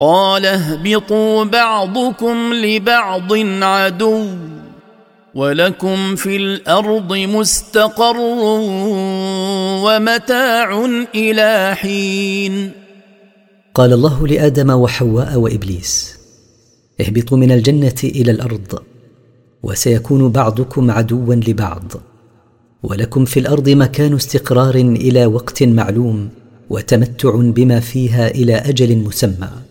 قال اهبطوا بعضكم لبعض عدو ولكم في الأرض مستقر ومتاع إلى حين. قال الله لآدم وحواء وإبليس: اهبطوا من الجنة إلى الأرض، وسيكون بعضكم عدوا لبعض، ولكم في الأرض مكان استقرار إلى وقت معلوم، وتمتع بما فيها إلى أجل مسمى.